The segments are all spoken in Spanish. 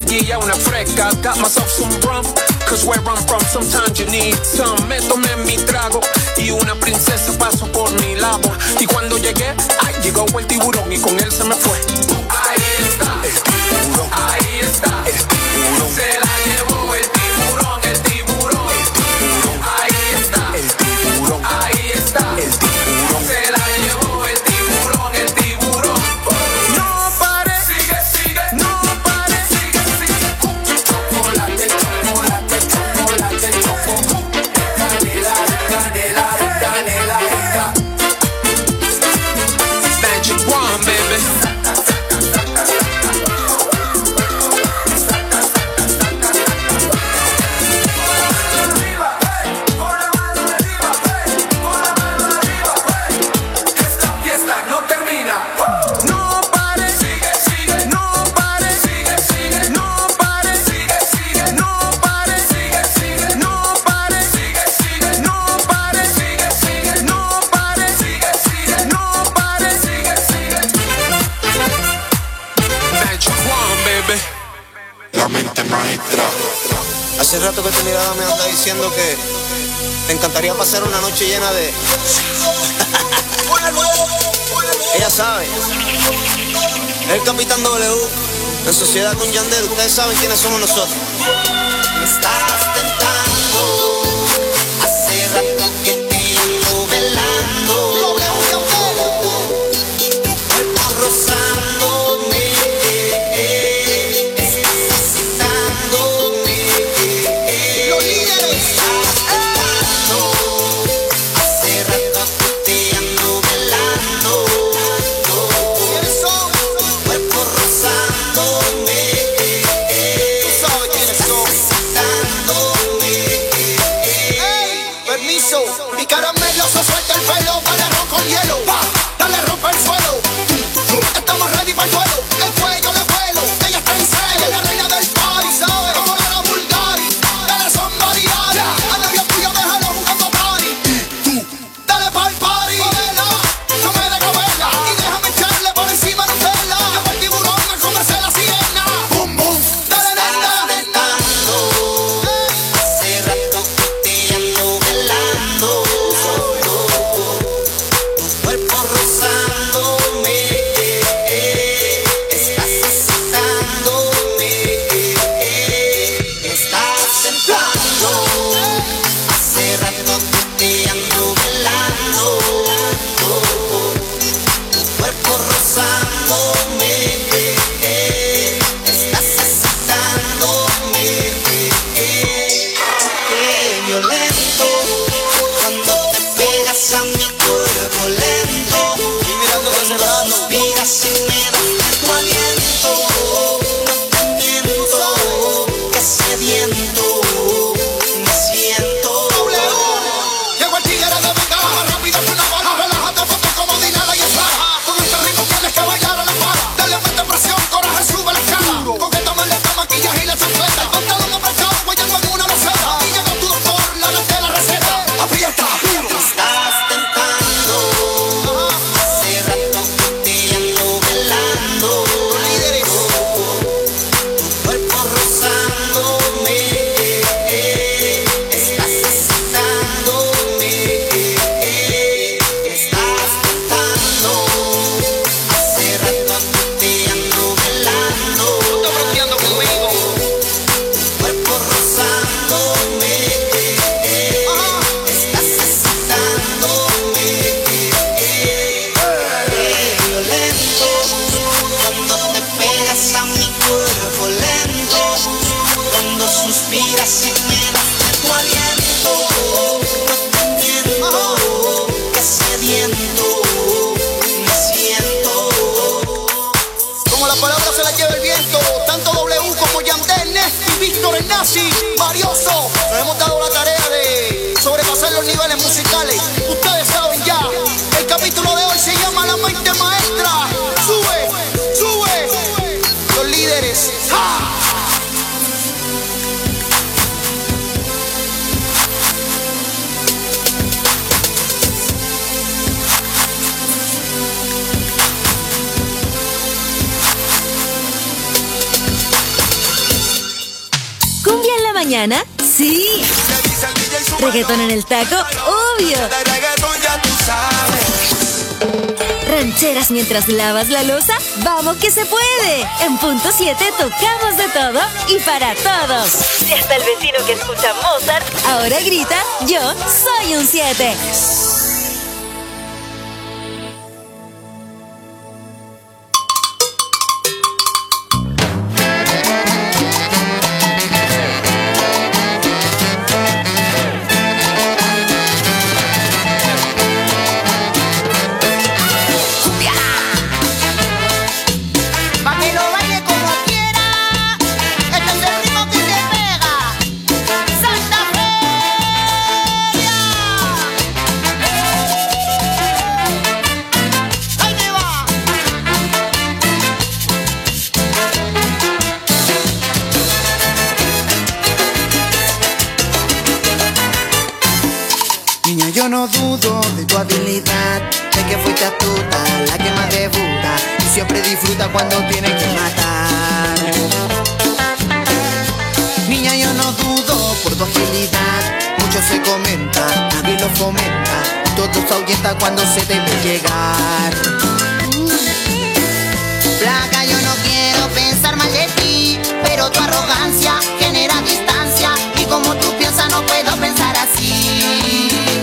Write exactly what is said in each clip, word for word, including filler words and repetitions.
whisky, una fresca. Got myself some rum, cause where I'm from sometimes you need some. Me tomé mi trago y una princesa pasó por mi lado. Y cuando llegué, ay, llegó el tiburón y con él se me fue. Ahí está, el tiburón. Ahí está, el tiburón. Se la llevó el tiburón, el tiburón. El tiburón. Ahí está, el tiburón. Ahí está, el tiburón. Se la llevó el tiburón, el tiburón. No pare, sigue, sigue. No pare, sigue, sigue. Chocolate, chocolate, chocolate, chocolate. Canela, canela, canela, canela. Magic One, baby. Hace rato que tu mirada me anda diciendo que te encantaría pasar una noche llena de... Ella sabe. El Capitán W, en sociedad con Yandel, ustedes saben quiénes somos nosotros. Me estás tentando, hace rato que te ando velando, tu cuerpo rozándome, estás excitándome. Los líderes estás tentando, hace rato que te ando velando, tu cuerpo rozándome, tú sabes quiénes son. Permiso, mi caramelo se suelta el pelo, dale ron con hielo, pa, dale rompe el suelo. Estamos ready para el duelo, el cuello de vuelo, ella está en serio, la reina del party, ¿sabes? Como la Bulgari, dale son variedades, al novio tuyo déjalo jugando party. Dale pa'l party, modela, no me dejo verla, y déjame echarle por encima Nutella. Llevo el tiburón a comerse la sirena. Bum, bum, dale nena, nena. Hace rato que te ando velando, tu cuerpo rozándome, estás excitándome, estás tentando. Hace rato que te ando velando, tu cuerpo rozándome, estás excitándome. Qué violento cuando te pegas a mi cuerpo lento, cuando suspiras y me das tu aliento. No te miento, que sediento me siento. Llegó el tigre de ventaja, más rápido que una bala. Relájate, ponte como Dinala y Eslara. Con este ritmo tienes que bailar a la para. Dale, mete presión, coraje, sube la escala. Coquétame esta maquillaje y la chancleta. Pantalón apretado, guayando en una roseta. Y llegó tu doctor, la de la receta. Aprieta, aprieta. Estás tentando, hace rato que te ando velando. Líderes, tu cuerpo rozándome, estás excitándome, estás tentando. Hace rato que te ando velando, tú estás broteando conmigo, tu cuerpo rozándome, estás excitándome. Qué violento cuando te pegas a mi cuerpo lento, cuando suspiras y me das tu aliento. No te miento, que sediento me siento. Como la palabra se la lleva el viento, tanto W como Yandel, Nesty, Víctor, el Nazi, Marioso, nos hemos dado la tarea de sobrepasar los niveles musicales. Ustedes saben ya, el capítulo de hoy se llama La Mente Maestra. Sube, sube, los líderes. ¡Ja! mañana? ¡Sí! ¿Reggaetón en el taco? ¡Obvio! ¿Rancheras mientras lavas la loza? ¡Vamos que se puede! En Punto siete tocamos de todo y para todos. Si hasta el vecino que escucha Mozart ahora grita, yo soy un siete. Yo no dudo de tu habilidad, sé que fuiste astuta, la que más debuta y siempre disfruta cuando tiene que matar. Niña, yo no dudo por tu agilidad, mucho se comenta, nadie lo fomenta, y todo se ahuyenta cuando se debe llegar. Flaca, yo no quiero pensar mal de ti, pero tu arrogancia genera distancia, y como tú piensas no puedo pensar así.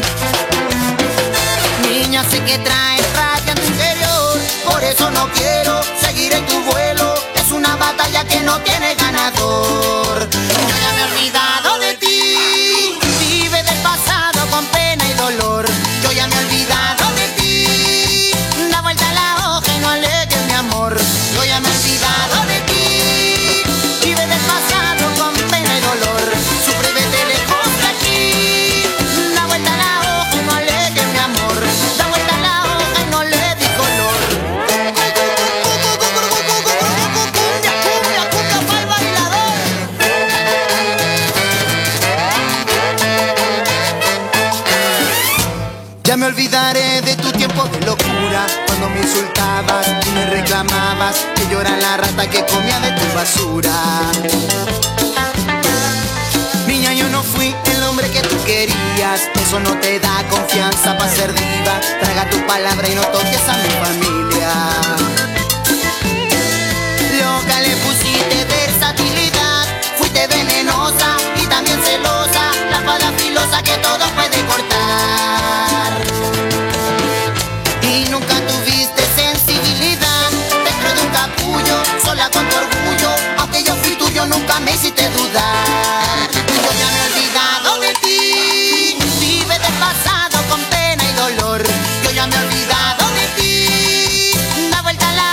Niña, sé que traes rabia en tu interior, por eso no quiero seguir en tu vuelo. Es una batalla que no tiene ganador. Yo ya me he olvidado de ti, vive del pasado con pena y dolor. Yo ya me he olvidado de ti, da vuelta la hoja y no alegues mi amor. Yo ya me he olvidado de ti, vive del pasado con pena y dolor. Sufre y vete lejos de aquí, da vuelta la hoja y no alegues mi amor. Ya me olvidaré de tu tiempo de locura, cuando me insultabas y me reclamabas que yo era la rata que comía de tu basura. Niña, yo no fui el hombre que tú querías, eso no te da confianza para ser diva. Traga tu palabra y no toques a mi familia. Loca, le pusiste versatilidad, fuiste venenosa y también celosa, la espada filosa que todo puede cortar. Y nunca tuviste sensibilidad, dentro de un capullo, sola con tu orgullo, aunque yo fui tuyo nunca me hiciste dudar. Yo ya me he olvidado de ti, vive del pasado con pena y dolor. Yo ya me he olvidado de ti, da vuelta la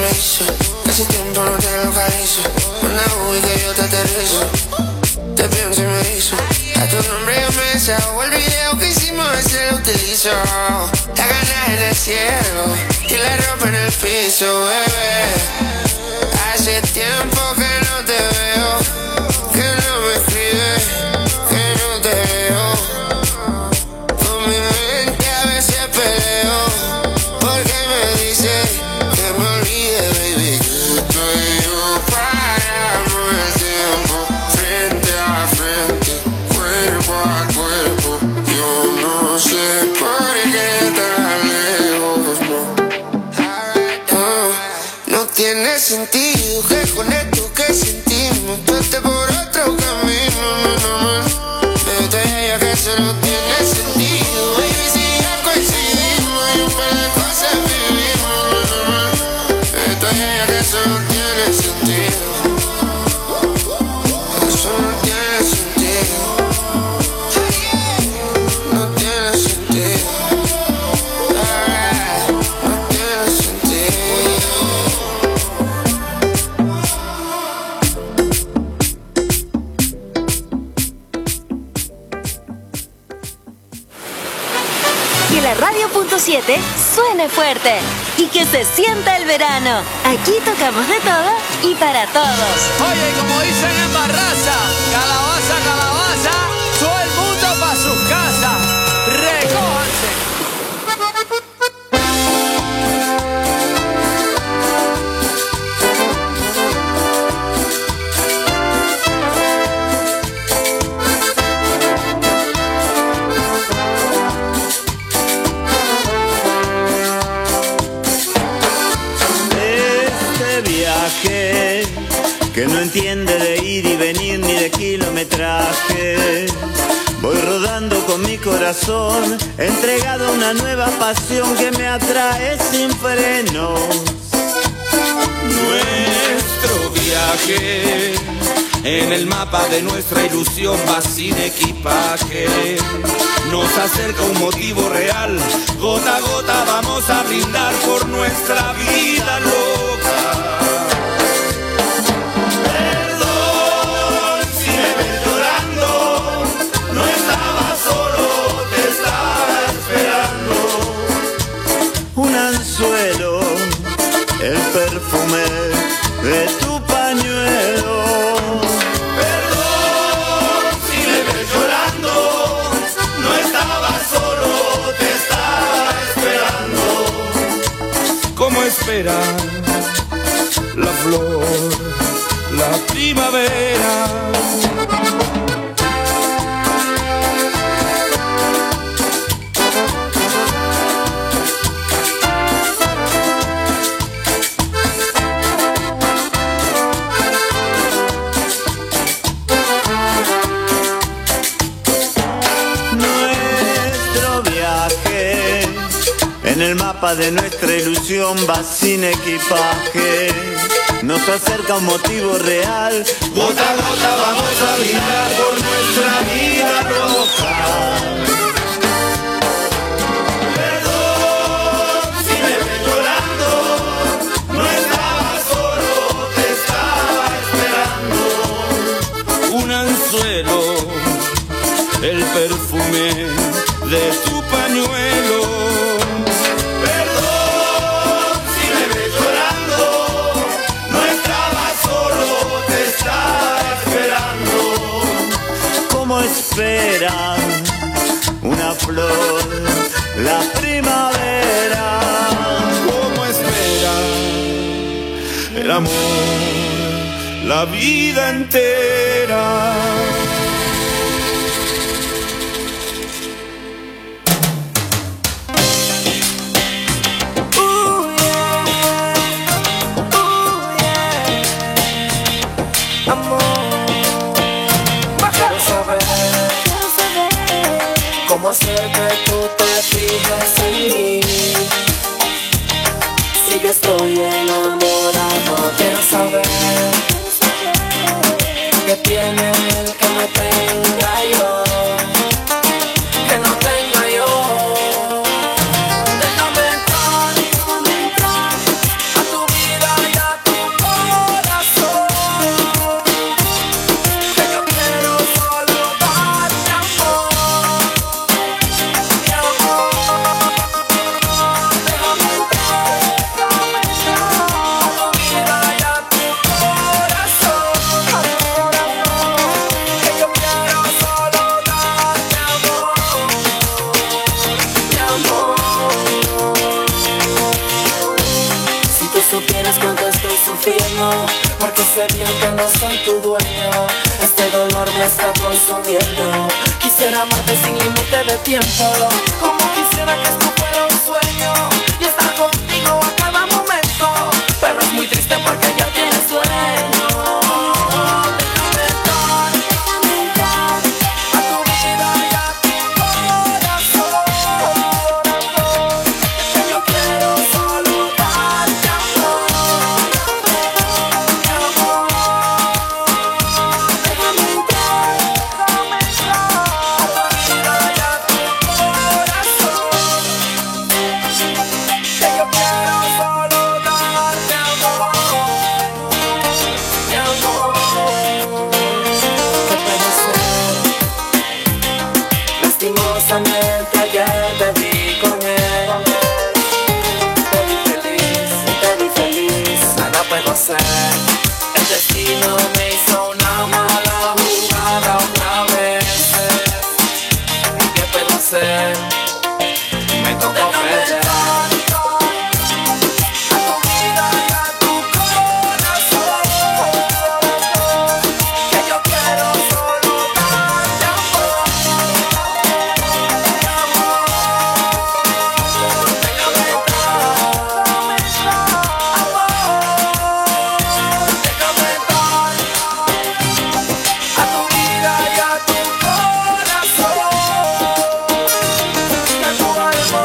paraíso. Casi tiempo no te localizo. Una uy que yo te aterrizo. Te pienso y me hizo. A tu nombre yo me desahogo. El video que hicimos ese lo utilizo. La ganas en el cielo y la ropa en el piso, bebé. Hace tiempo que no te veo, que no me escribes, que no te veo. Con mi mente a veces peleo, porque me dice que me olvide, baby. Que tú y yo paramos el tiempo, frente a frente, cuerpo a cuerpo. Yo no sé por qué tan lejos, no. Oh, no tiene sentido que con esto que sentimos tú estés por otro camino, no, no, no. Pero te diría que eso no tiene sentido, baby, si ya coincidimos y un par de cosas vivimos, no, no, no. Pero te diría que eso no tiene sentido. Eso no tiene sentido. No tiene sentido. Ah, no tiene sentido. Que la radio punto siete suene fuerte y que se sienta el verano. Aquí tocamos de todo y para todos. Oye, como dicen en Barraza, calabaza, calabaza, todo el mundo pa' sus casas. Recójanse. Este viaje que no entiende de ir y venir ni de kilometraje. Voy rodando con mi corazón, entregado a una nueva pasión que me atrae sin frenos. Nuestro viaje en el mapa de nuestra ilusión va sin equipaje. Nos acerca un motivo real, gota a gota vamos a brindar por nuestra vida loca. Perdón si me ves llorando, no estaba solo, te estaba esperando. Un anzuelo, el perfume de tu pañuelo. Perdón si me ves llorando, no estaba solo, te estaba esperando. ¿Cómo esperar la flor, la primavera? Nuestro viaje en el mapa de nuestra ilusión va sin equipaje. Nos acerca un motivo real, Gota a gota vamos a brindar por nuestra vida roja. Perdón si me ves llorando, no estaba solo, te estaba esperando. Un anzuelo, el perfume de tu pañuelo. Perdón si me ves llorando, no estaba solo, te estaba esperando. como espera una flor la primavera. Como espera el amor la vida entera. ¿Cómo hacer que tú te fijes en mí? Si yo estoy enamorado, quiero saber qué tiene él que no tenga yo, que no tenga yo. Déjame entrar a tu vida contigo, porque sé bien que no soy tu dueño. Este dolor me está consumiendo. Quisiera amarte sin límite de tiempo, como quisiera que esto fuera un sueño y estar contigo a cada momento. Pero es muy triste porque ya tienes sueño. Déjame entrar, déjame entrar a tu vida y a tu corazón. Que yo quiero solo darte amor, mi amor. Déjame entrar, déjame entrar a tu vida y a tu corazón. Que yo quiero solo darte amor, mi amor. ¿Qué puede ser? Lastimosamente ayer te vi con él. Te vi feliz, te vi feliz. Nada puedo hacer. El destino me hizo una mala jugada otra vez. ¿Qué puedo hacer? Me tocó perder. A tu vida y a tu corazón. Que yo quiero solo darte amor, mi amor. Déjame entrar, déjame entrar, amor. Déjame entrar a tu vida y a tu corazón. Que tu alma,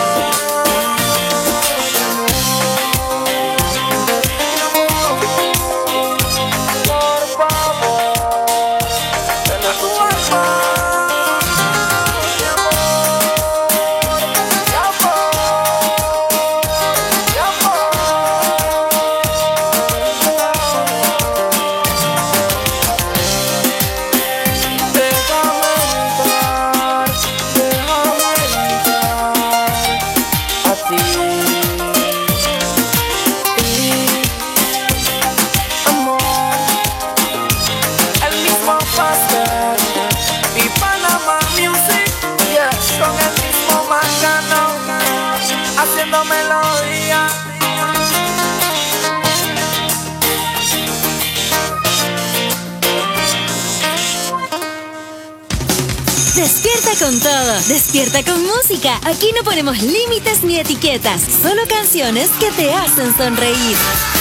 por favor, ven a tu alma, mi amor, mi amor, mi amor. Déjame entrar, déjame entrar a ti. Amor, el mismo pastel y Panama Music, yes, con el mismo Mangano, haciendo melodía. Despierta con todo, despierta con música. Aquí no ponemos límites ni etiquetas, solo canciones que te hacen sonreír.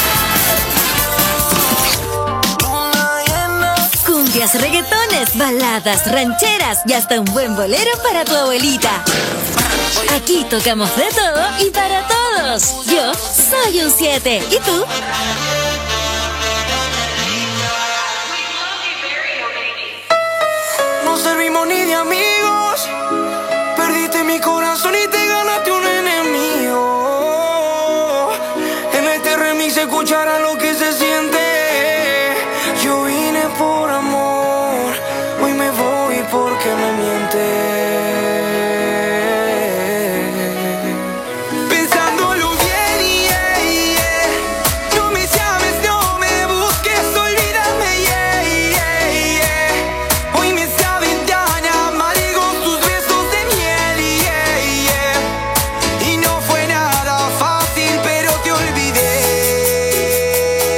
Cumbias, reggaetones, baladas, rancheras y hasta un buen bolero para tu abuelita. Aquí tocamos de todo y para todos. Yo soy un siete. ¿Y tú? No servimos ni de amigos. Perdiste mi corazón y te ganaste un enemigo. En este remix se escuchará lo que se siente. Yo vine por amor, hoy me voy porque me mientes. Pensándolo bien, yeah, yeah. No me llames, no me busques, olvídame, yeah, yeah, yeah. Hoy me saben tan amargos tus besos de miel, yeah, yeah. Y no fue nada fácil, pero te olvidé.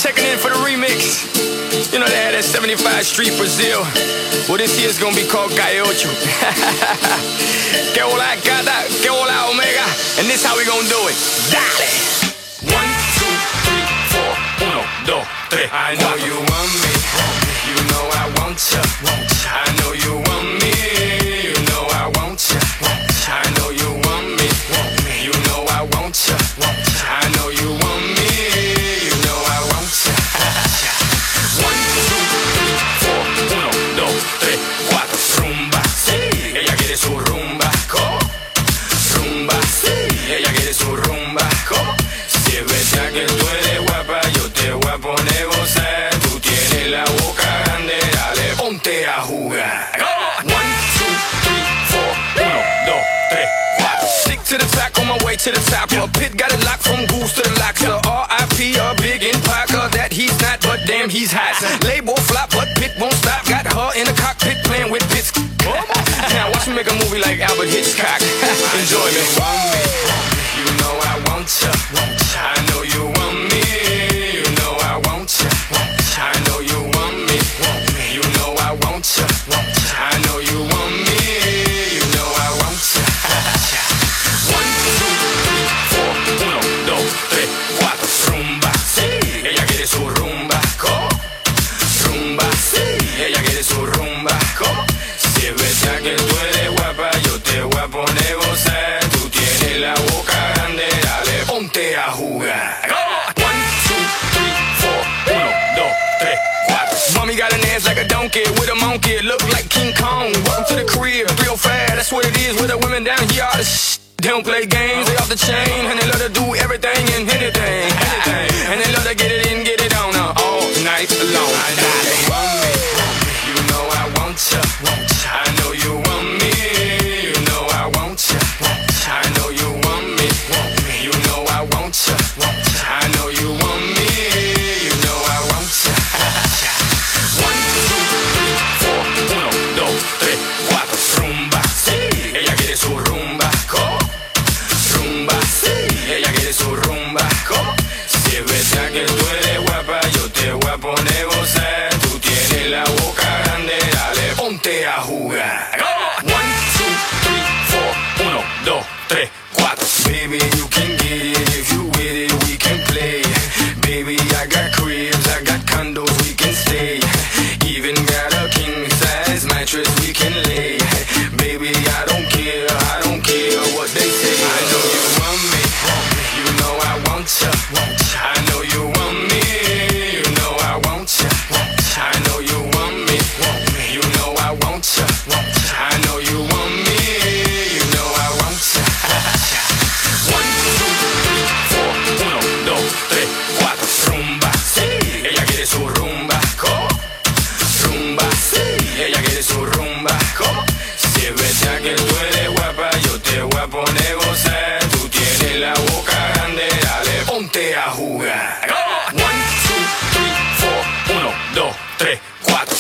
checking in for the remix. You know they had that seventy-five Street Brazil. Well, this year's gonna be called Calle Ocho. Que hola gata, que hola omega. And this how we gonna do it. Dale. One, two, three, four. Uno, dos, tres. I know you want me. You know I want ya. I know you want me. You know I want ya. I know you want me. You know I want ya. I know you want me. You know I want ya. One, two, three, four. Uno, dos, tres, cuatro. Rumba, sí. Ella quiere su rumba. ¿Cómo? Rumba, sí. Ella quiere su rumba. ¿Cómo? Si es verdad que tú eres guapa, yo te voy a poner gozar. Tú tienes la boca grande, dale, ponte a jugar. One, two, three, four. Uno, dos, tres, cuatro. Stick to the track on my way to the top. A pit got it locked from goose to the locks. The R I P a big in Parker that he's not, but damn he's hot. Label flop, but Pit won't stop. Got her in the cockpit playing with Pitts. Now watch me make a movie like Albert Hitchcock. Enjoy me. You know I want ya. I know you want me. You know I want ya. I know you want me. You know I want ya. I know you want me. You know I want ya. One, two, three, four. Uno, dos, tres, cuatro. Rumba, sí. Ella quiere su rumba. ¿Cómo? Rumba, sí. Ella quiere su rumba. ¿Cómo? Si es verdad que tú eres guapa, yo te voy a poner gozar. Tú tienes la boca grande, dale, ponte a jugar. One, two, three, four. Uno, dos, tres, cuatro. Mommy got an ass like a donkey with a monkey. Look like King Kong. Welcome to the crib, real fast. That's what it is with the women down here. All the sh- They don't play games, they off the chain. And they love to do everything and anything, anything. And they love to get it in, get it on uh, all night long. I know you want me. You know I want ya. I know you want me. You know I want ya. I know you want me. You know I want ya. I know you want me. You know I want ya. One, two, three, four. Uno, dos, tres, cuatro. Rumba, sí. Ella quiere su rumba. ¿Cómo? Rumba, sí. Ella quiere su rumba. ¿Cómo? Si es verdad que tú eres guapa, yo te voy a poner gozar. Tú tienes la boca grande, dale, ponte a jugar. One, two, three, four. Uno, dos, tres, cuatro. Baby, you can get it if you with it, we can play. Baby, I got cribs, I got condos, we can stay. Even got a king size mattress we can lay. Baby, I don't care, I don't care what they say. I know you want me, you know I want ya. I know you want me, you know I want ya. I know you want me, you know I want ya. I know you want me, you know I want ya. One, two, three, four. Uno, dos, tres, cuatro. Rumba, sí. Ella quiere su rumba. ¿Cómo? Rumba, sí. Ella quiere su rumba. ¿Cómo? Si es verdad que tú eres guapa, yo te voy a poner gozar. Tú tienes la boca grande, dale, ponte a jugar. One, two, three, four. Uno, dos, tres, cuatro.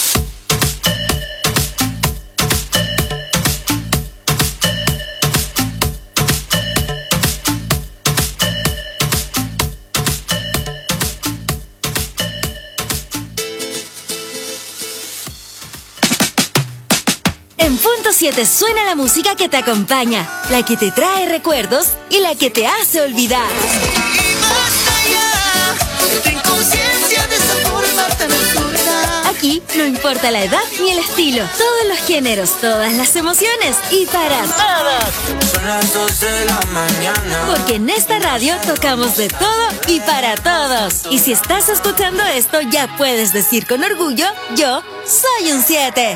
En Punto siete suena la música que te acompaña, la que te trae recuerdos y la que te hace olvidar. Y basta ya, ten conciencia de esa forma tan absurda. Aquí no importa la edad ni el estilo, todos los géneros, todas las emociones y para todos. Son las dos de la mañana. Porque en esta radio tocamos de todo y para todos. Y si estás escuchando esto, ya puedes decir con orgullo, yo soy un siete.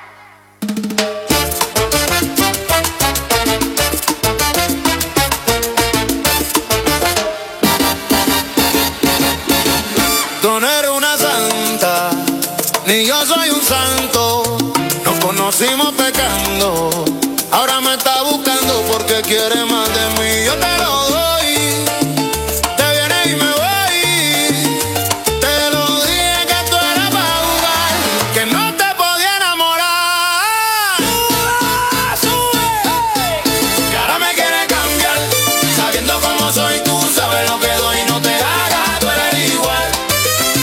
Tú no eres una santa, ni yo soy un santo. Nos conocimos pecando, ahora me está buscando porque quiere más de mí. Yo te lo doy, te vienes y me voy. Te lo dije que tú eras para jugar, que no te podía enamorar. Sube, sube, que ahora me quieres cambiar, sabiendo cómo soy tú, sabes lo que doy, no te hagas, tú eres igual.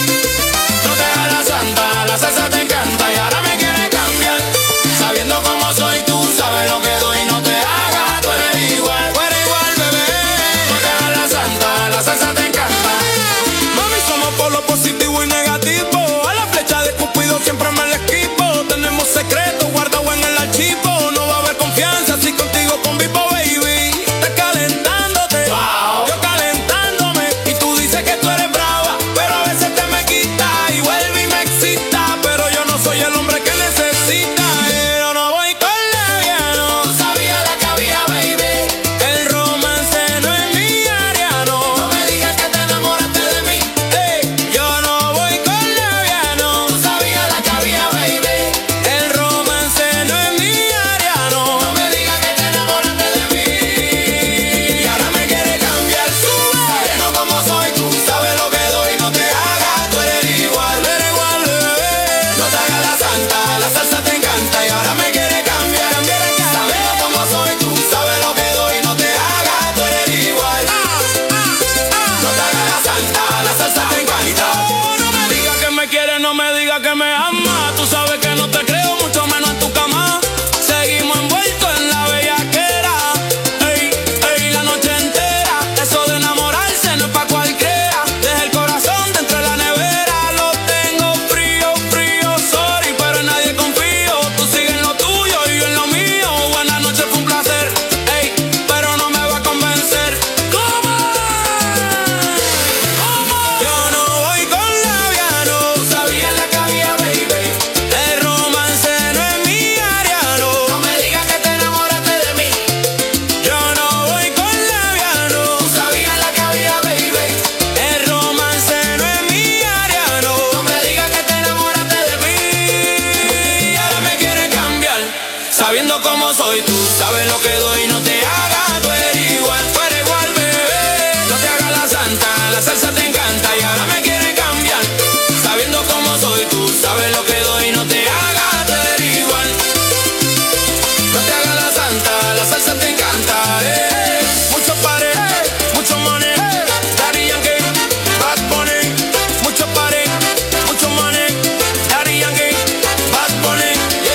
Hey, mucho party, hey, mucho money, hey, Daddy Yankee, Bad Bunny. Mucho party, mucho money, Daddy Yankee, Bad Bunny.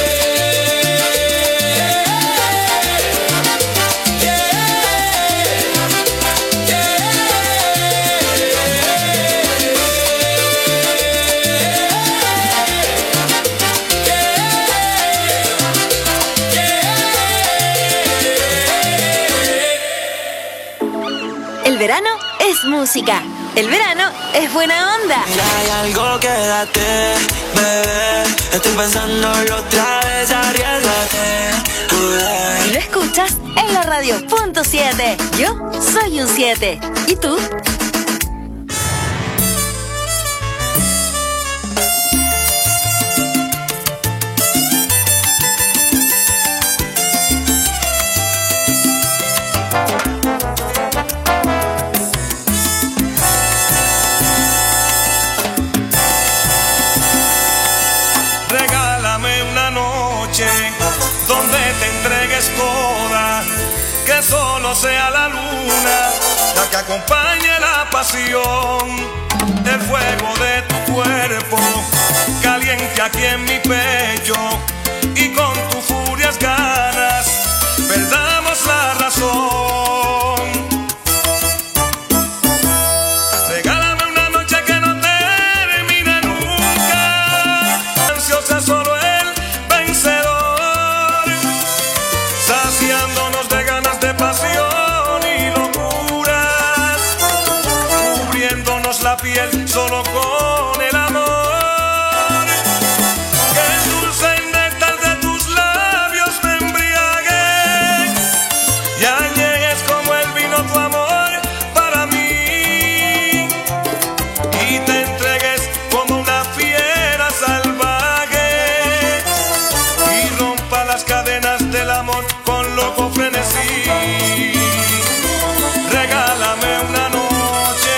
El verano es música. El verano es buena onda. Mira, hay algo, quédate, bebé. Estoy pensándolo otra vez, arriesgate. Y lo escuchas en la radio punto siete. Yo soy un siete. ¿Y tú? Regálame una noche donde te entregues toda, que solo sea la luna la que acompañe la pasión, el fuego de tu cuerpo caliente aquí en mi pecho, y con tus furias ganas perdamos la razón. Regálame una noche que no termine nunca, ansiosa solo el vencedor, saciándonos de ganas de pasión y locuras, cubriéndonos la piel solo con el amor. Que el dulce néctar de tus labios me embriague y añegues como el vino tu amor para mí, y te entregues como una fiera salvaje y rompa las cadenas del amor con loco frenesí. Regálame una noche,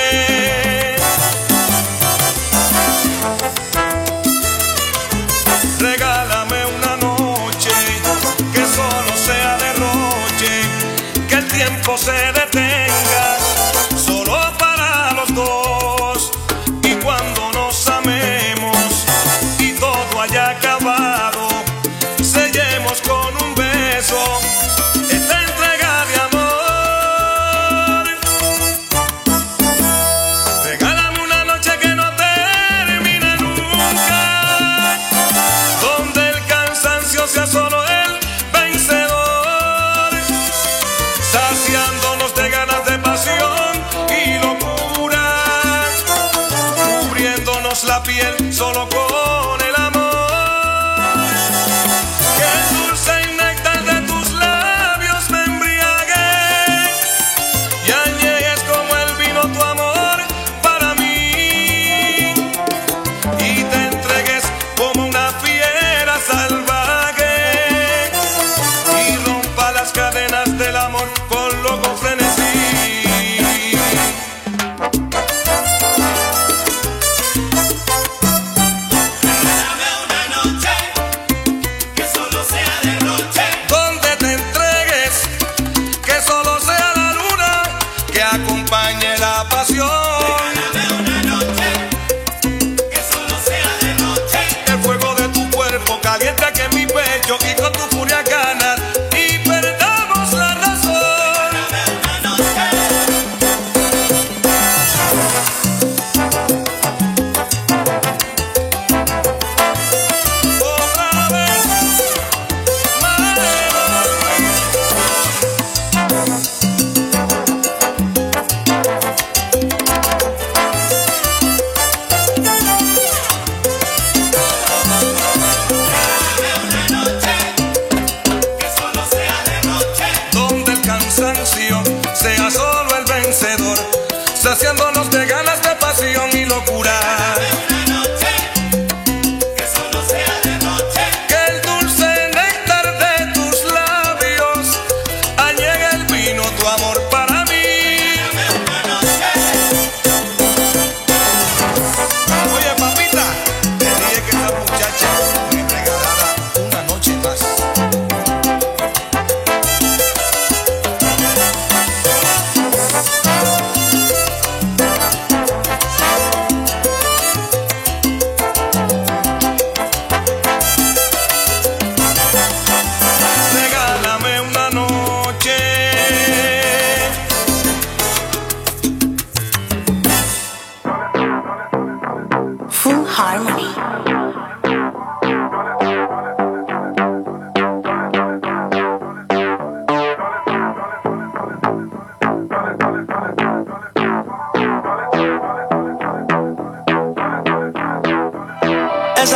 regálame una noche que solo sea derroche, que el tiempo se detenga solo para los dos, y cuando nos amemos y todo haya acabado, sellemos con un beso esta entrega de amor. Regálame una noche que no termine nunca, donde el cansancio sea solo el vencedor, saciándonos de ganas de pasión y locura, cubriéndonos la piel solo con el amor. Que el dulce néctar de tus labios me embriague y añegues como el vino tu amor para mí, y te entregues como una fiera salvaje y rompa las cadenas del amor con loco frenesí. Donde te entregues, que solo sea la luna que acompañe la pasión. El fuego de tu cuerpo caliente aquí en mi pecho, y con tu furia ganas y perdamos la razón. Otra vez, más. Donde el cansancio sea solo el vencedor, saciándonos de ganas de pasión y locura. Que el dulce néctar de tus labios añegue el vino tu amor para mí. Oye, papita, te dije que esa muchacha me regalara una noche más.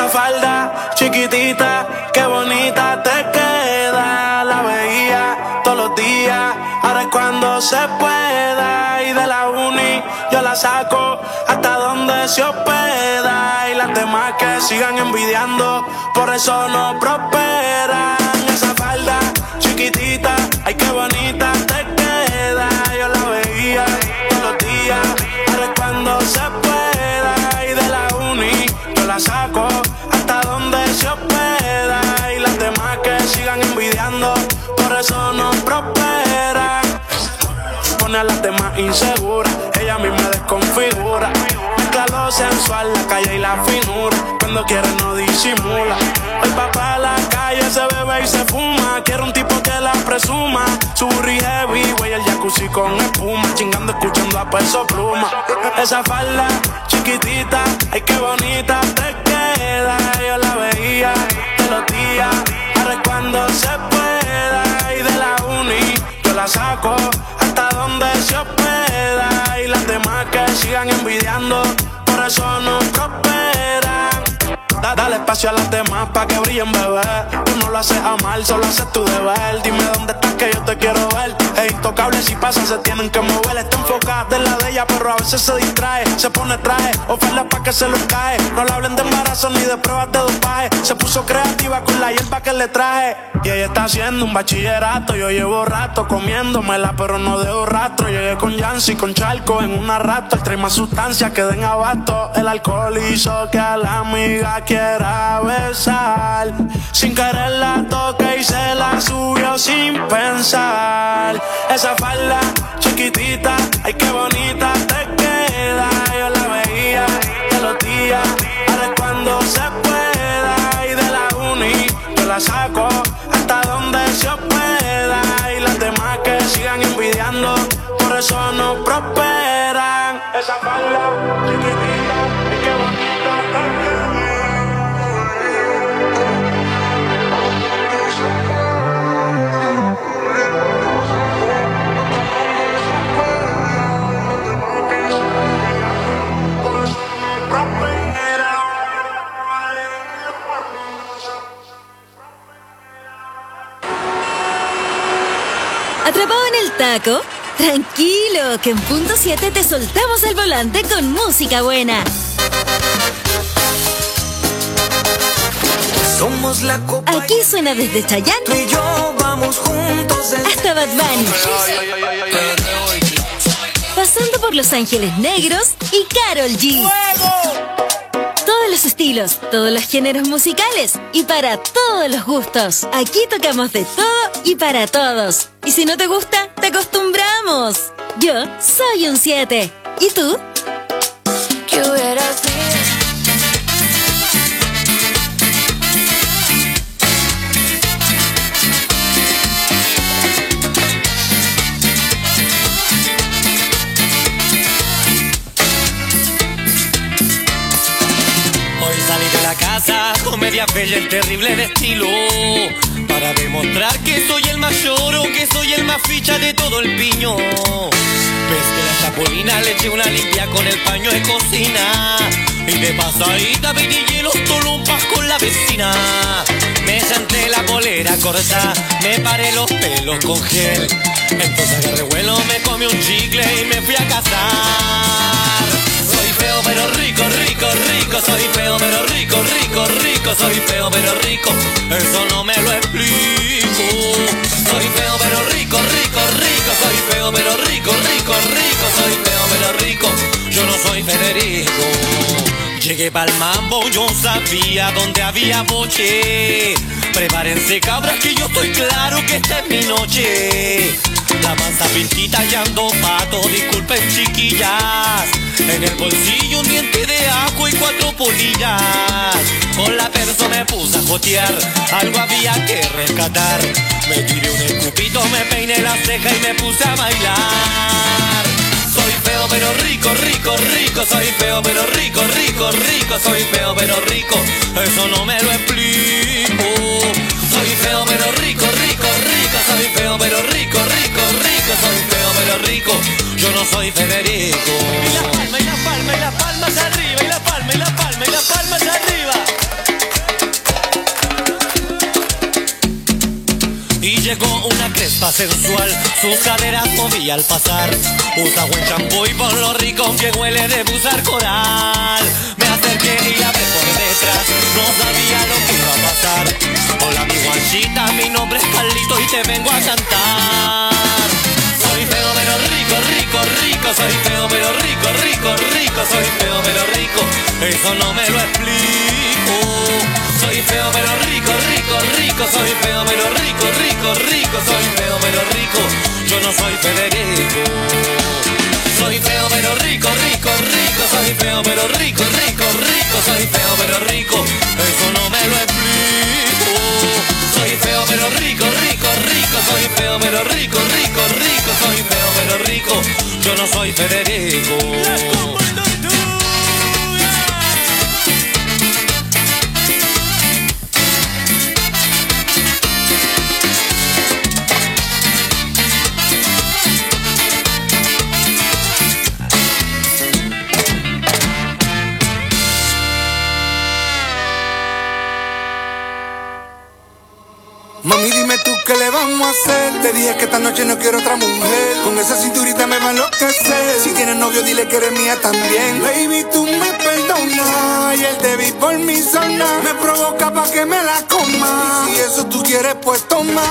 falda chiquitita, qué bonita te queda. La veía todos los días, ahora es cuando se pueda. Y de la uni yo la saco hasta donde se hospeda. Y las demás que sigan envidiando, por eso no prosperan. Esa falda chiquitita, ay qué bonita te queda. Yo la veía todos los días, ahora es cuando se pueda. Y de la uni yo la saco hasta donde se hospeda. Y las demás que sigan envidiando, por eso no prosperan. Pone a las demás inseguras, ella misma desconfigura. Mezcla lo sensual, la calle y la finura. Cuando quiere no disimula. Hoy va pa' la calle, se bebe y se fuma. Quiere un tipo que la presuma. Su burri heavy, güey, el jacuzzi con espuma. Chingando, escuchando a Peso Pluma. Esa falda chiquitita, ay qué bonita te queda. Yo la veía todos los días, ahora es cuando se pueda. Y de la uni yo la saco hasta donde se hospeda. Y las demás que sigan envidiando, por eso no prosperan. Da, dale espacio a las demás pa' que brillen, bebé. Tú no lo haces a mal, solo haces tu deber. Dime dónde estás que yo te quiero ver. Es intocable, si pasa se tienen que mover. Está enfocada en la de ella, pero a veces se distrae. Se pone traje, oferta pa' que se lo cae. No le hablen de embarazo ni de pruebas de dopaje. Se puso creativa con la hierba que le traje. Y ella está haciendo un bachillerato. Yo llevo rato comiéndomela, pero no dejo rastro. Llegué con Yancy, con Charco en una rato. El trae más sustancias que den abasto. El alcohol hizo que a la amiga quiera besar. Sin querer la toque y se la subió sin pensar. Esa falda chiquitita, ay qué bonita te queda. Yo la veía todos los días, ahora es cuando se pueda. Y de la uni yo la saco hasta donde se hospeda. Y las demás que sigan envidiando, por eso no prosperan. Esa falda chiquitita, ay qué bonita te queda. ¿Atrapado en el taco? Tranquilo, que en punto siete te soltamos el volante con música buena. Somos la copa. Aquí suena desde Chayanne. Tú y yo vamos juntos hasta Bad Bunny. Pasando por Los Ángeles Negros y Karol G. Todos los estilos, todos los géneros musicales y para todos los gustos. Aquí tocamos de todo y para todos. Y si no te gusta, te acostumbramos. Yo soy un siete. ¿Y tú? ¿Qué hubieras sido? Con media bella, el terrible de estilo, para demostrar que soy el más lloro, que soy el más ficha de todo el piño. Ves que la chapulina le eché una limpia con el paño de cocina, y de pasadita pedí hielos tolumpas con la vecina. Me senté la polera corta, me paré los pelos con gel, entonces agarré vuelo, me comí un chicle y me fui a casar. Soy feo pero rico, rico, rico. Soy feo pero rico, rico, rico. Soy feo pero rico, eso no me lo explico. Soy feo pero rico, rico, rico. Soy feo pero rico, rico, rico. Soy feo pero rico, yo no soy Federico. Llegué pa'l mambo, yo sabía dónde había boche. Prepárense cabras que yo estoy claro que esta es mi noche. La mansa pintita y ando pato, disculpen chiquillas. En el bolsillo un diente de ajo y cuatro polillas. Con la perso me puse a jotear, algo había que rescatar. Me tiré un escupito, me peiné la ceja y me puse a bailar. Soy feo pero rico, rico, rico. Soy feo pero rico, rico, rico. Soy feo pero rico, eso no me lo explico. Soy feo pero rico, rico, rico. Soy feo pero rico, rico, rico. Soy feo pero rico, yo no soy Federico. Y la palma, y la palma, y la palma hacia arriba. Y la palma, y la palma, y la palma hacia arriba. fiesta sensual, sus caderas movía al pasar. Usa buen shampoo y por lo rico que huele de usar coral. Me acerqué y la ve por detrás, no sabía lo que iba a pasar. Hola mi guachita, mi nombre es Carlito y te vengo a cantar. Soy feo pero rico, rico, rico, soy feo pero rico, rico, rico, soy feo pero rico, eso no me lo explico. Soy feo pero rico, rico, rico, soy feo pero rico, rico, rico, soy feo pero rico, yo no soy Federico. Soy feo pero rico, rico, rico, soy feo pero rico, rico, rico, soy feo pero rico, eso no me lo explico. Soy feo pero rico, rico, rico, soy feo pero rico, rico, rico, soy feo pero rico, yo no soy Federico. Mami, dime tú qué le vamos a hacer. Te dije que esta noche no quiero otra mujer. Con esa cinturita me va a enloquecer. Si tienes novio, dile que eres mía también. Baby, tú me perdonas. Y el te vi por mi zona me provoca pa' que me la coma. Y si eso tú quieres, pues toma.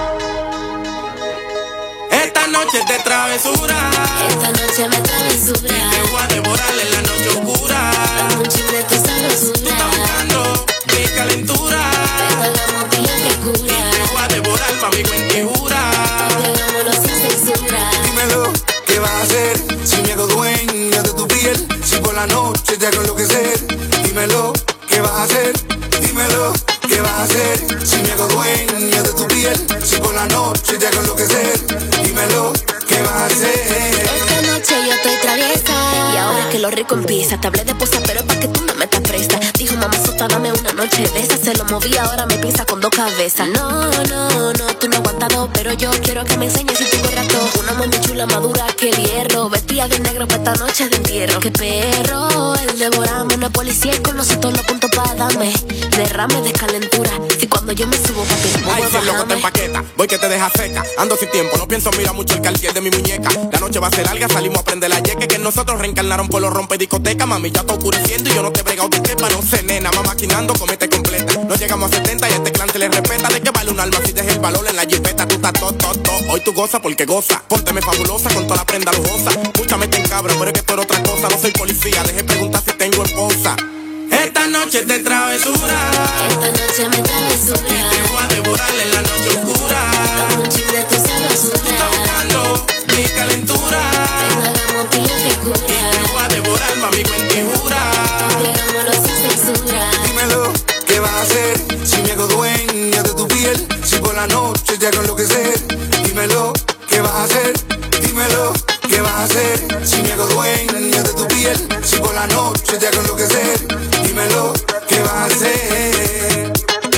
Esta noche es de travesura. Esta noche me travesura. Te voy a devorar en la noche oscura. Dame un chip de tu sabrosura. Tú estás buscando mi calentura. Hagamos día que cura. Te voy a devorar, mami, mentira. Hagámoslo sin censura. Dímelo, ¿qué vas a hacer? Si me hago dueña de tu piel. Si por la noche te hago enloquecer. Dímelo, ¿qué vas a hacer? Dímelo, ¿qué vas a hacer? Si me hago dueña de tu piel. Si por la noche te hago enloquecer. Dímelo, ¿qué vas a hacer? Esta noche yo estoy traviesa. Y ahora que lo rico empieza. Te hablé de posa, pero es pa' que tú no me estás presta. Dijo mamá sota, dame una noche de esa. Se lo moví, ahora me pinza con dos cabezas. No, no, no, tú no aguantas dos. Pero yo quiero que me enseñes si tú corras todo. Una mami chula, madura que el hierro. Vestida de negro para esta noche de entierro. Qué perro, el devorame. No es policía y con nosotros los puntos para darme. Derrame de calentura. Si cuando yo me subo, papi, no Ay, puedo si loco te bajarme. empaqueta, voy que te deja seca. Ando sin tiempo, no pienso mirar mucho el cartier de mi muñeca. La noche va a ser larga, salimos a prender la yeque. Que nosotros reencarnaron por los rompe discoteca. Mami, ya está oscureciendo y yo no te he bregado de trepa. No sé, nena, mamá maquinando, comete completa. No llegamos a setenta y a este clan se le respeta. ¿De qué vale un alma si dejas el valor en la jipeta? Tú estás todo, todo, todo. Hoy tú goza porque goza. Pónteme fabulosa con toda la prenda lujosa. Mucha mete en cabra, pero es que tú eres otra cosa. No soy policía, deje preguntar si tengo esposa. Esta noche es de travesura. Esta noche me travesura. Te voy a devorar en la noche oscura. Dame un chip de tu Tú sabrosura. estás buscando mi calentura. Hagamos día que Te cura. voy a devorar, mami, mentira. Hagámoslo sin censura. Dímelo, ¿qué vas a hacer? Si me hago dueña de tu piel. Si por la noche te hago enloquecer. Dímelo, ¿qué vas a hacer? Dímelo, ¿qué vas a hacer? Si me hago dueña de tu piel. Si por la noche te hago enloquecer. Dímelo, ¿qué vas a hacer?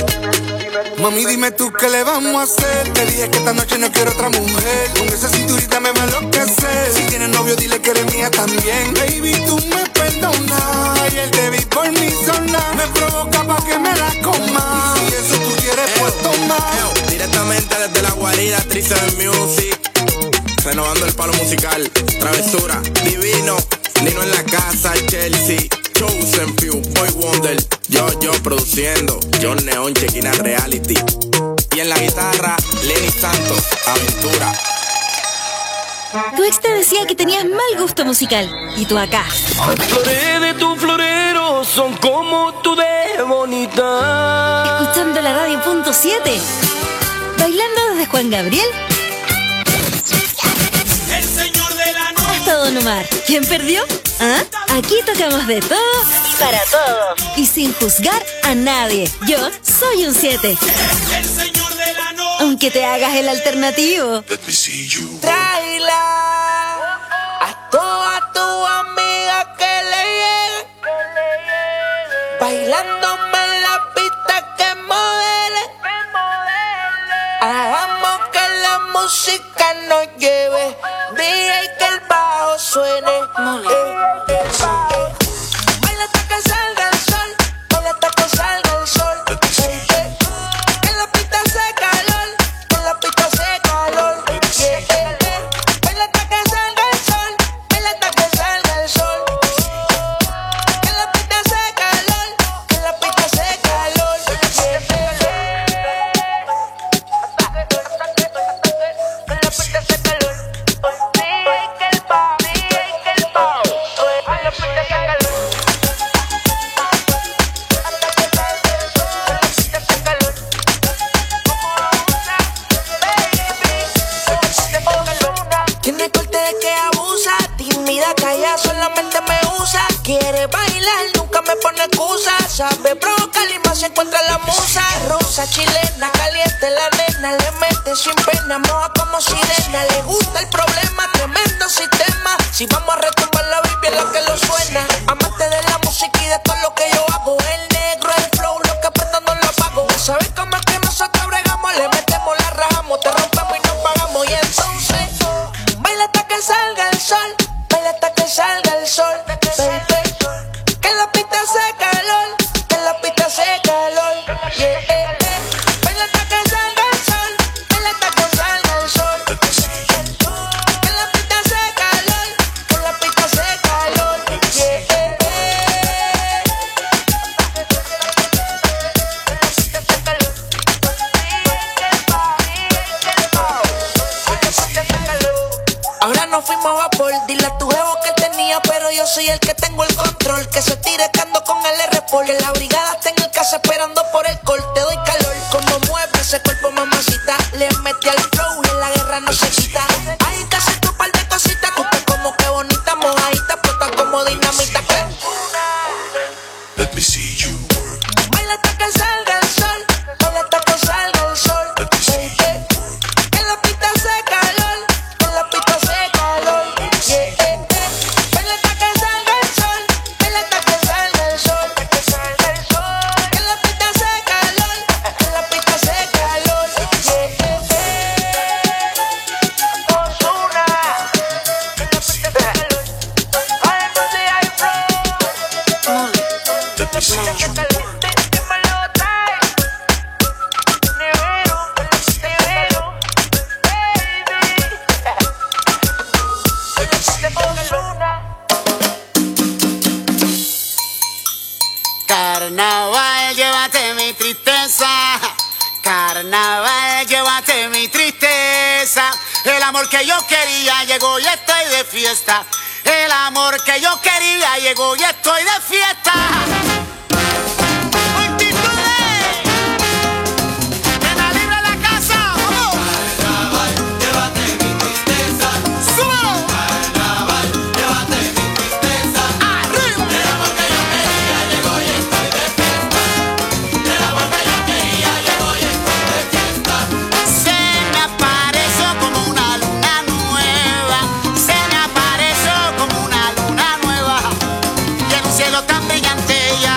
Mami, dime tú qué le vamos a hacer. Te dije que esta noche no quiero otra mujer. Con esa cinturita me va a enloquecer. Si tienes novio, dile que eres mía también. Baby, tú me perdonas. Y el te vi por mi zona me provoca pa' que me la coma. Y si eso tú quieres, pues toma. Eo, directamente desde la guarida, Trice Music. Renovando el palo musical. Travesura, divino. Nino en la casa, Chelsea. Chosen Few, Boy Wonder. Yo, yo produciendo. John Neon, Chequina Reality. Y en la guitarra, Lenny Santos, Aventura. Tu ex te decía que tenías mal gusto musical. Y tú acá. Las flores de tu florero son como tú de bonita. Escuchando la radio punto siete. Bailando desde Juan Gabriel El señor de la noche. hasta Don Omar. ¿Quién perdió? ¿Ah? Aquí tocamos de todo y para todos. Y sin juzgar a nadie. Yo soy un siete. El señor de la noche. Aunque te hagas el alternativo. Tráela a toda tu amiga que le llegue. Bailándome en la pista que modele. Hagamos que la música nos lleve. D J que el bajo suene. Eh, eh, eh. Baila hasta que salga el sol. Baila hasta que salga el sol. Eh, eh. En la pista hace calor. En la pista hace calor. abusa. Sabe provocar y más se encuentra la musa. Rusa, chilena, caliente la nena. Le mete sin pena, moja como sirena. Le gusta el problema, tremendo sistema. Si vamos a retumbar la Biblia es lo que lo suena. Amante de la música y de todo lo que yo hago. El negro, el flow, lo que aprendo no lo pago. ¿Sabes cómo es que nosotros bregamos? Le metemos, la rajamos, te rompemos y nos pagamos. Y entonces, baila hasta que salga el sol. Baila hasta que salga el sol, baby. Que la pista hace calor, que la pista hace calor, yeah, yeah, yeah. Baila hasta que salga el sol, baila hasta que salga el sol. Que la pista hace calor, que la pista hace calor, yeah, yeah, yeah. Ahora nos fuimos a vapor, dile a tu jevo que tenía, pero yo soy el que tengo el control. Que se tire que ando con el R-Pol. Que la brigada está en el casa esperando por el col. Te doy calor, como mueve ese cuerpo, mamacita. Le metí al flow y en la guerra no se quita. Hay que hacer tu par de cositas. Tú estás como que bonita, mojadita, explota como dinamita. Let me see you work. Baila hasta que salga el sol, baila hasta que salga el sol, baby. Que la pista hace calor, que la pista hace calor, yeah, yeah, yeah. Baila hasta que salga el sol, baila hasta que salga el sol, que salga el sol. Que la pista hace calor, que la pista hace calor, yeah, yeah, yeah. Ozuna, que la pista hace calor. Ay, no sé, hay flow. Let me see you work. Carnaval, llévate mi tristeza. Carnaval, llévate mi tristeza. El amor que yo quería llegó y estoy de fiesta. El amor que yo quería llegó y estoy de fiesta. Tan brillante y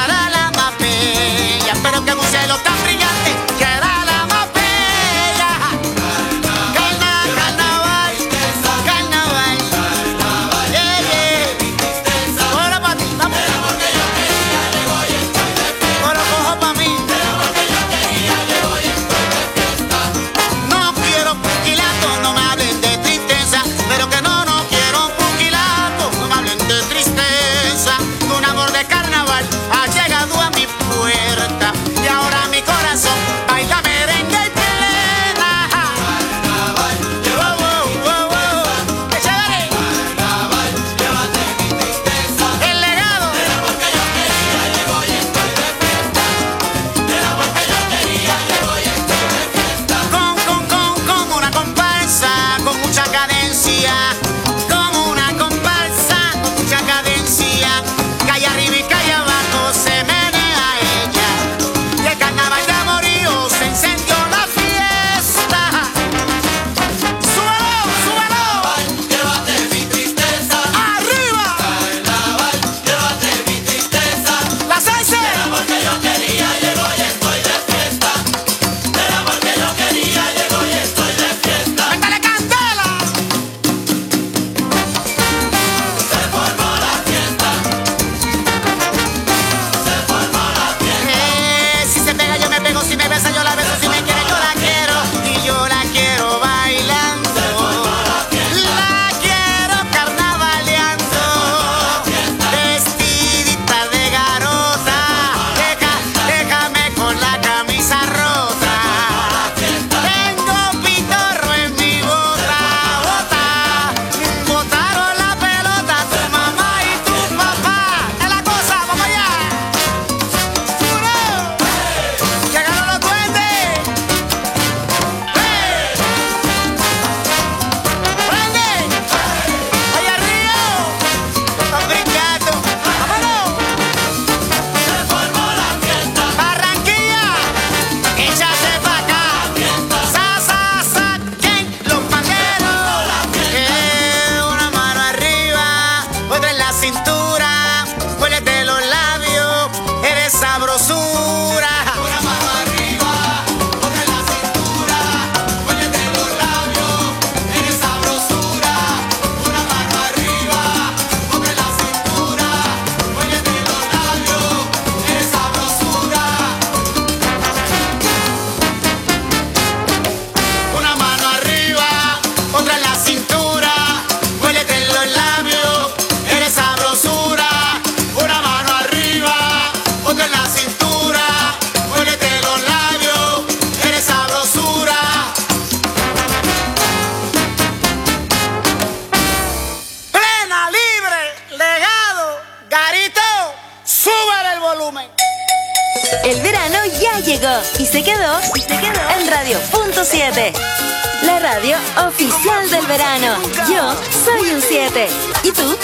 llegó y se quedó, y se quedó en Radio Punto siete. La radio oficial del verano. Yo soy un siete. ¿Y tú?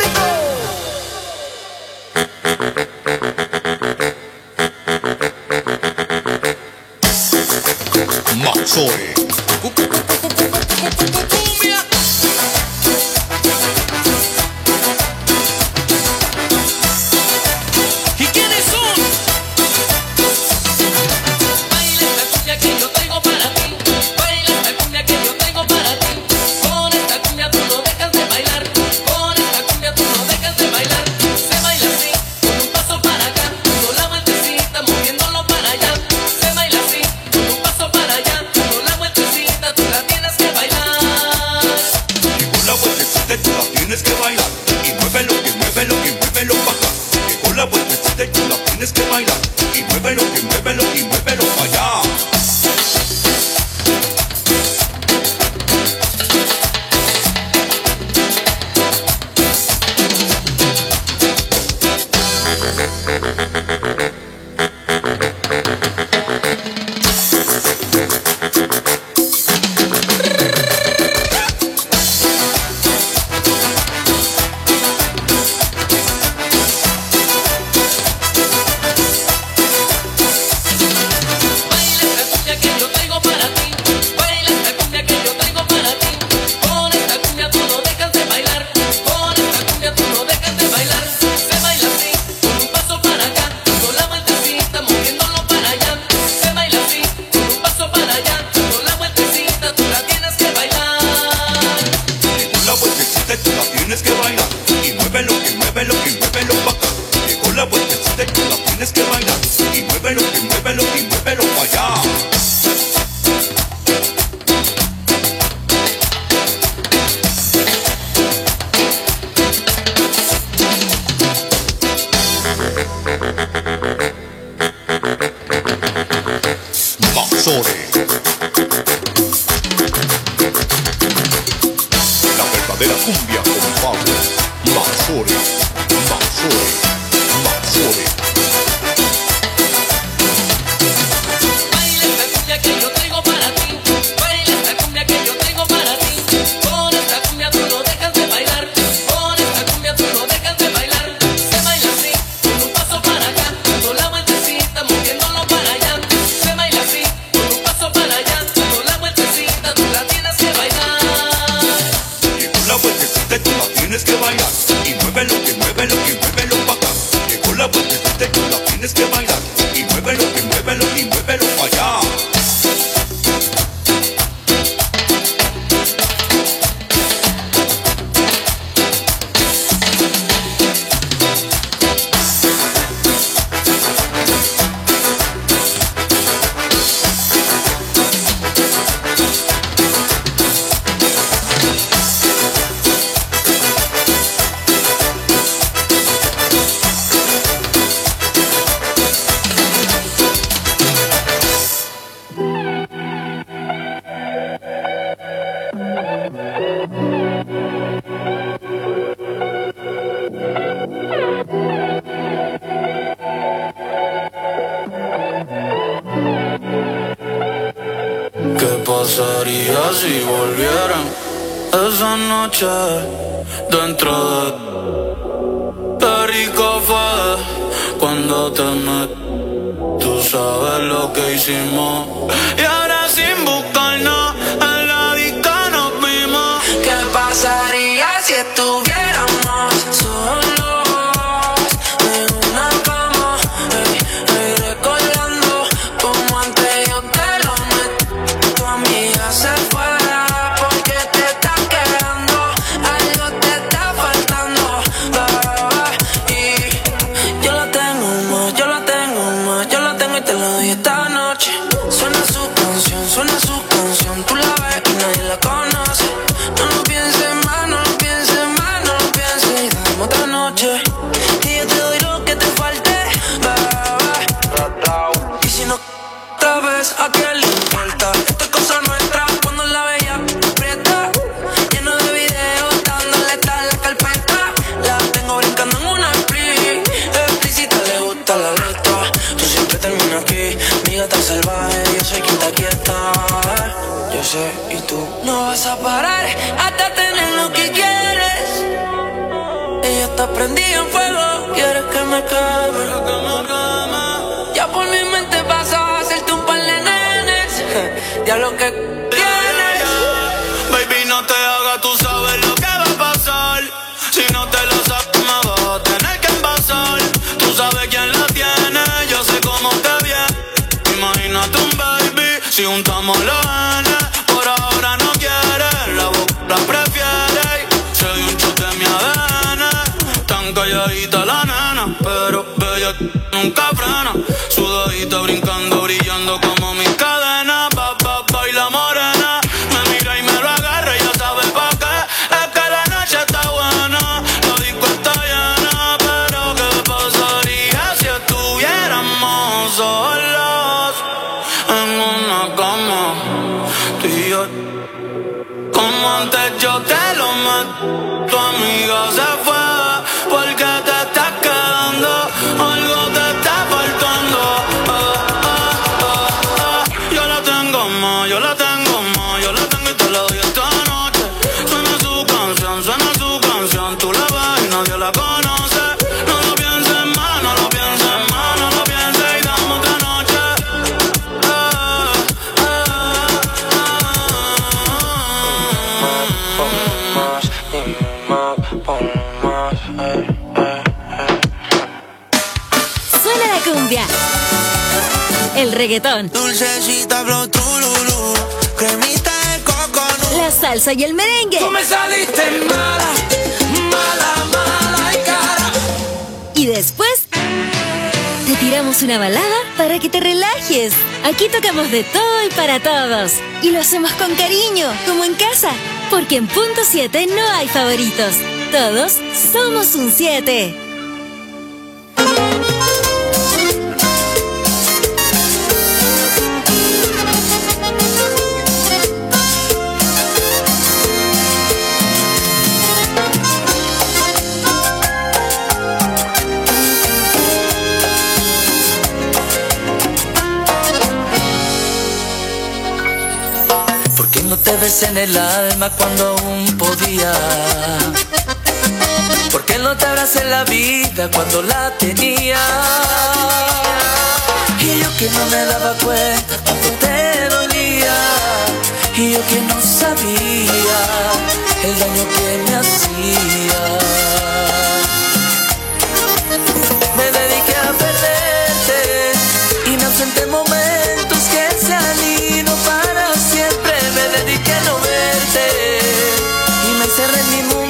Maxore. ¿Y quiénes son? Baila esta cumbia que yo traigo para ti. Baila esta cumbia que yo traigo para ti. Con esta cumbia tú no dejas de bailar. Con esta cumbia tú no dejas de bailar. Se baila así, con un paso para acá, con la vueltecita moviéndolo para allá. Se baila así, con un paso para allá, con la vueltecita tú la tienes que bailar. Y con la vueltecita tú la tienes que bailar. Y muévelo, que muévelo, que muévelo pa' acá. Que con la vueltecita tú la tienes que bailar. Y muévelo, que muévelo, y muévelo pa' allá. Baila esta cumbia que yo traigo para ti. Baila esta cumbia que yo traigo para ti. Con esta cumbia tú no dejas de bailar. Con esta cumbia tú no dejas de bailar. Se baila así, con un paso para acá, con la vueltecita moviéndolo para allá. Se baila así, con un paso para allá, con la vueltecita tú la tienes que bailar. Que con la vueltecita tú la tienes que bailar. Y muévelo, que muévelo, que muévelo pa' acá. Que con la vueltecita tú la tienes que bailar. Y muévelo, que muévelo, y muévelo pa' allá. Maxore. La verdadera cumbia con Pablo. Maxore. Maxore. Maxore. Baila esta cumbia que yo traigo para ti. Baila esta cumbia que yo traigo para ti. Con esta cumbia tú no dejas de bailar. Con esta cumbia tú no dejas de bailar. Se baila así, con un paso para acá, con la vueltecita moviéndolo para allá. Se baila así, con un paso para allá, con la vueltecita tú la tienes que bailar. Que con la vueltecita tú la tienes que bailar. Y muévelo, que muévelo, que muévelo pa' acá. Que con la vueltecita tú la tienes que bailar. Y muévelo, que muévelo, y muévelo pa' allá. ¿Qué pasaría si volvieran esa noche dentro de... Qué rico fue cuando te metí. Tú sabes lo que hicimos. Y ahora sin buscarnos en la disco nos vimos. ¿Qué pasaría si estuviéramos solos en una cama? Ey, ey, recordando como antes yo te lo metí. Tu amiga se fuera porque te está quedando. Algo te está faltando, bebé. Y yo la tengo más, yo la tengo más, yo la tengo y te lo di esta noche. Suena su canción, suena su canción. Tú la ves y nadie la conoce. No lo pienses más, no lo pienses más. sé, y tú no vas a parar hasta tener lo que quieres. Ella está prendida en fuego, quieres que me queme. Ya por mi mente pasa a hacerte un par de nenes. Ya lo que tienes. Baby, no te hagas, tú sabes lo que va a pasar. Si no te lo sabes, me vas a tener que envasar. Tú sabes quién la tiene, yo sé cómo te viene. Imagínate un baby, si juntamos los N. Por ahora no quiere, la boca la prefiere. Soy un chute de mi A D N. Tan calladita la nena, pero bella nunca frena. Sudadita, brincando, brillando como mis cadenas. Pa, pa, baila morena. Me mira y me lo agarra, ya sabe pa' qué. Es que la noche está buena, la disco está llena. Pero ¿qué pasaría si estuviéramos solos en una cama? Tú y yo, como antes yo te lo meto. Tu amiga se fue porque te estás quedando. Algo te está faltando. Ah, ah, ah, ah. Yo la tengo más, yo la tengo más. Yo la tengo y te la doy esta noche. Suena su canción, suena su canción. Tú la ves y nadie la conoce. No lo pienses más, no lo pienses más. No lo pienses y dame otra noche. Ah, ah, Suena la cumbia, el reggaetón, Dulcecita, flow, trululú, cremita de coco, la salsa y el merengue. Tú me saliste mala, mala, mala y cara. Y después te tiramos una balada para que te relajes. Aquí tocamos de todo y para todos. Y lo hacemos con cariño, como en casa. Porque en Punto siete no hay favoritos. Todos somos un siete. ¿Por qué no te ves en el alma cuando aún podía? ¿Por qué no te abracé en la vida cuando la tenía? Y yo que no me daba cuenta cuando te dolía. Y yo que no sabía el daño que me hacía.